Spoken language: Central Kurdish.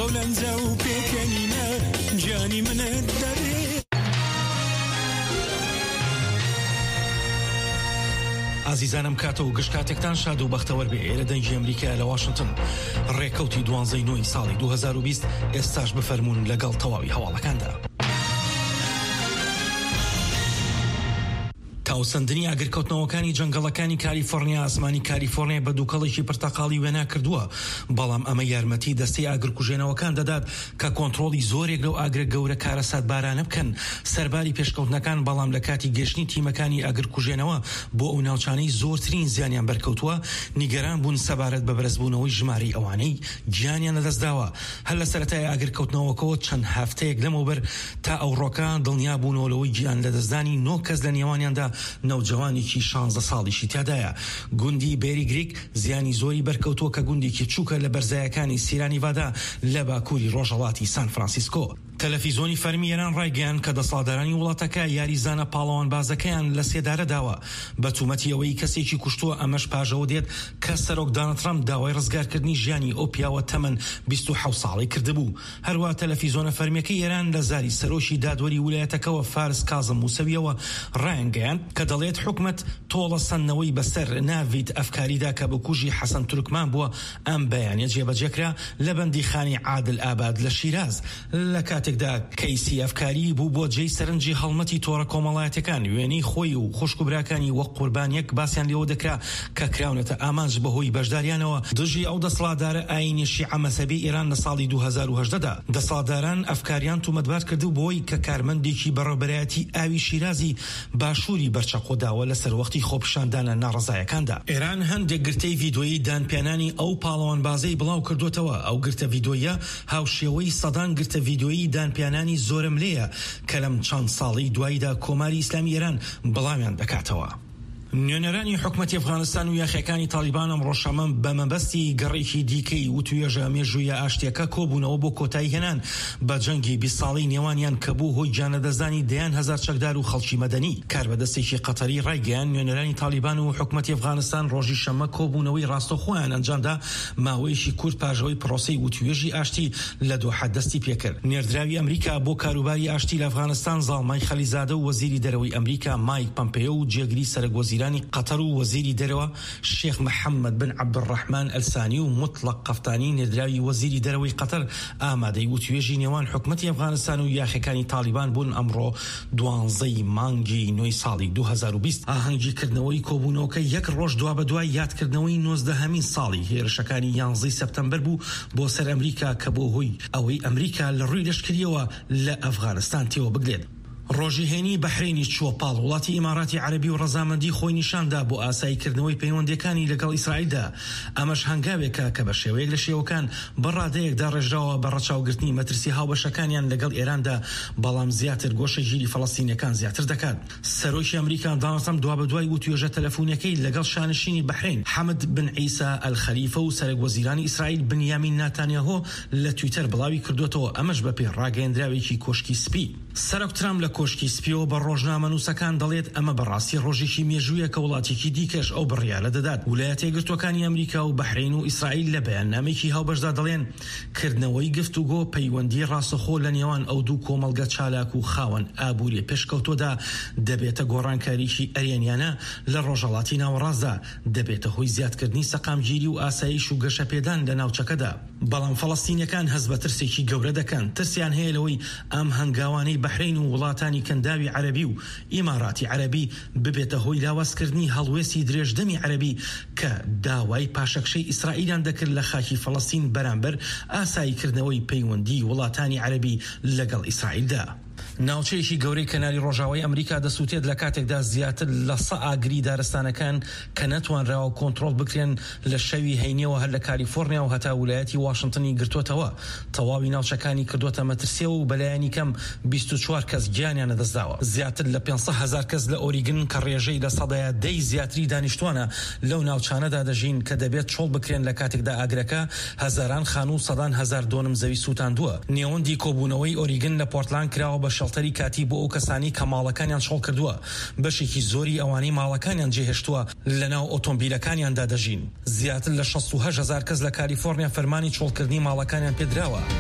بەولەنجە و پێکەنینە جانی منت دەبێت. عزیزانم کاتە و گشت کاتێکتان شاد و بەختەوەر بێ. ئێرە دەنگی ئەمریکا لە واشنگتن ڕێکەوتی 12 ساڵی 2020 ئێستاش بفەرمونون لەگەڵ تەواوی هەواڵەکاندا. تاوسەندنی ئاگرکەوتنەوەکانی جەنگەڵەکانی کالیفۆرنیا ئاسمانی کالیفۆرنیا بە دووکەڵێکی پرتەقاڵی وێنا کردووە، بەڵام ئەمە یارمەتی دەستەی ئاگرکوژێنەوەکان دەدات کە کۆنتڕۆڵی زۆرێک لەو ئاگرە گەورە کارەسات بارانە بکەن. سەرباری پێشکەوتنەکان بەڵام لە کاتی گەشتنی تیمەکانی ئاگرکوژێنەوە بۆ ئەو ناوچانەی زۆرترین زیانیان بەرکەوتووە نیگەران بوون سەبارەت بە بەرزبوونەوەی ژمارەی ئەوانەی گیانیان لەدەستداوە. هەر لە سەرەتای ئاگرکەوتنەوەکەوە چەند هەفتەیەک لەمەوبەر تا ئەوڕۆکان دڵنیا بوونەوەی گیان لەدەستدانی 9 کەس لە نێوانیاندا نەوجەوانێکی 16 ساڵیشی تیادایە. گوندی بێری گریک زیانی زۆری بەرکەوتووە کە گوندێکی چووکە لە بەرزایەکانی سیرانیڤادا لە باکووری ڕۆژهەڵاتی سان فرانسیسکۆ. تەلەڤیزۆنی فەرمی ئێران ڕایگەیاند کە دەسەڵاتدارانی وڵاتەکە یاریزانە پاڵەوان بازەکەیان لە سێدارە داوە بە تومەتی ئەوەی کەسێکی کوشتووە. ئەمەش پاژەوە دێت کە سەرۆک دۆناڵد ترامپ داوای ڕزگارکردنی ژیانی ئەو پیاوە تەمەن 27 ساڵی کردبوو. هەروە تەلەڤیزۆنە فەرمیەکەی ئێران لە زاری سەرۆشی دادوەری ویلایەتەکەوە فارس کازم موسەویەوە ڕایانگەیاند کە دەڵێت حکومەت تۆڵە سەنەوەی بەسەر ناویت ئەفکاریدا کە بکوژی حەسەن تورکمان بووە. ئەم بەیانیە جێبەجێکرا لە بەندیخانی عادل ئاباد لە شیراز لە کاتێکدا کەیسی ئەفکاری بوو بۆ جێی سەرنجی هەڵمەتی تۆڕە کۆمەڵایەتەکان. وێنەی خۆی و خوشکوبراکانی وەک قوربانیەک باسییان لێوە دەکرا کە کراونەتە ئامانج بەهۆی بەشداریانەوە دژی ئەو دەسەڵاتدارە ئاینی شیعە مەذهبی ئێران لە ساڵی 2018دا. دەسەڵاتداران ئەفکاریان تومەتبار کردو بۆی کە کارمەندێکی بەڕێوەبەرایەتی ئاوی شیرازی باشووری بەرچەقۆداوە لەسەر وەختی خۆپیشاندانە ناڕزایەکاندا. ئێران هەندێک گرتەی ڤیدۆیی دانپێنانی ئەو پاڵەوان بازەی بڵاو کردوتەوە. ئەو گرتە ڤیدۆیە هاوشێوەی سەدان گرتە ڤیدۆیی دانپێنانی زۆرم لێیە کە لەم چەند ساڵی دواییدا کۆماری ئیسلامی ئێران بڵاویان دەکاتەوە. نوێنەرانی حکومەتی ئەفغانستان و یاخیەکانی تالیبان ئەمڕۆ شەمەم بە مەبەستی گەڕێکی دیکەی و توێژە مێژوویە ئاشتیەکە کۆبوونەوە بۆ کۆتایی هێنان بە جەنگی 20 ساڵی نێوانیان کە بوو هۆی گیانەدەستدانی دەیان هەزار چەکدار و خەڵکی مەدەنی. کاربەدەستێکی قەتەری ڕایگەیاند نوێنەرانی تالیبان و حکومەتی ئەفغانستان ڕۆژی شەمە کۆبوونەوەی ڕاستەوخۆیان ئەنجامدا ماوەیەکی کورت پاژەوەی پرۆسەی و توێژی ئاشتی لە دۆحە دەستی پێکرد. نێردراوی ئەمریکا بۆ کاروباری ئاشتی لە ئەفغانستان زاڵمای خەلیزادە و وەزیری دەرەوەی ئەمریکا مایک پۆمپێۆ و جێگری سەرۆکوەزیرانی قەتەر و وەزیری دەرەوە شێخ محەممەد بن عەبدوڕەحمان ئەلسانی و مطلق قەفتانی نێردراوی وەزیری دەرەوەی قەتەر ئامادەی و توێژی نێوان حکومەتی ئەفغانستان و یاخیەکانی تالیبان بوون. ئەمڕۆ 12 مانگی 9 ساڵی 2020 ئاهەنگیکردنەوەی کۆبوونەوەکە یەک ڕۆژ دوا بە دوای یادکردنەوەی 19هەمین ساڵی هێرشەکانی 11 سەپتەمبەر بوو بۆ سەر ئەمریکا کە بۆ هۆی ئەوەی ئەمریکا لە ڕووی لەشکریەوە لە ئەفغانستان تێوە بگرێت. ڕۆژی هێنی بەحرینی چووەپاڵ وڵاتی ئیماراتی عەرەبی و ڕەزامەندی خۆی نیشاندا بۆ ئاساییکردنەوەی پەیوەندیەکانی لەگەڵ ئیسرائیلدا. ئەمەش هەنگاوێکە کە بە شێوەیەک لە شێوەکان بەڕادەیەکدا ڕێژراوە بە ڕەچاوگرتنی مەترسی هاوبەشەکانیان لەگەڵ ئێراندا، بەڵام زیاتر گۆشە ژیری فەڵەستینیەکان زیاتر دەکات. سەرۆکی ئەمریکا دۆناڵد ترامپ دوا بەدوای و توێژە تەلەفۆنیەکەی لەگەڵ شانشینی بەحرین حەمد بن عیسا ئەلخەلیفە و سەرۆکوەزیرانی ئیسرائیل بنیامین ناتانیاهۆ لە تویتەر بڵاوی کردوتەوە. ئەمەش بە پێی ڕاگەیەندراوێکی کۆشکی سپی. سەرۆک ترامپ لە کۆشکی سپیەوە بە ڕۆژنامە نووسەکان دەڵێت ئەمە بەڕاستی ڕۆژێکی مێژوویە کە وڵاتێکی دیکەش ئەو بڕیارە دەدات. ویلایەتە یەکگرتووەکانی ئەمریکا و بەحرین و ئیسرائیل لە بەیاننامەیەکی هاوبەشدا دەڵێن کردنەوەی گفتوگۆ پەیوەندی ڕاستەخۆ لە نێوان ئەو دوو کۆمەڵگە چالاک و خاوەن ئابووری پێشکەوتۆدا دەبێتە گۆڕانکاریی ئەرێنیانە لە ڕۆژهەڵاتی ناوەڕاستدا، دەبێتە هۆی زیادکردنی سەقامگیری و ئاسایش و گەشەپێدان لە ناوچەکەدا. بەڵام فەڵەستینیەکان هەست بە ترسێکی گەورە دەکەن. ترسیان هەیە لەوەی ئەم هەنگاوانەی بەحرین و وڵاتانی کەنداوی عەرەبی و ئیماراتی عەرەبی ببێتە هۆی لاوازکردنی هەڵوێستی درێژدەمی عەرەبی کە داوای پاشەکشەی ئیسرائیلیان دەکرد لە خاکی فەڵەستین بەرامبەر ئاساییکردنەوەی پەیوەندی وڵاتانی عەرەبی لەگەڵ ئیسرائیلدا. ناوچەیەکی گەورەی کەناری ڕۆژاوای ئەمریکا دەسووتێت لە کاتێکدا زیاتر لە 100 ئاگری دارستانەکان کە نەتوانراوە کۆنتڕۆڵ بکرێن لە شەوی هەینیەوە هەر لە کالیفۆرنیا و هەتا ویلایەتی واشنگتنی گرتوتەوە. تەواوی ناوچەکانی کردوتە مەترسیەوە و بەلایانی کەم 24 کەس گیانیان لەدەستداوە. زیاتر لە 500,000 کەس لە ئۆریگن کە ڕێژەی لە سەدەیە 10 زیاتری دانیشتوانە لەو ناوچانەدا دەژین کە دەبێت چۆڵ بکرێن لە کاتێکدا ئاگرەکە هەزاران خان و سەدان هەزار دۆنم زەوی سووتاندووە. نێوەندی کۆبوونەوەی ئۆریگن لە پۆرتلاند کراوە بە شەڵتەری کاتی بۆ ئەو کەسانی کە ماڵەکانیان شۆڵ کردووە. بەشێکی زۆری ئەوانەی ماڵەکانیان جێهێشتووە لەناو ئۆتۆمبیلەکانیاندا دەژین. زیاتر لە 68,000 کەس لە کالیفۆرنیا فەرمانی چۆڵکردنی ماڵەکانیان پێدراوە.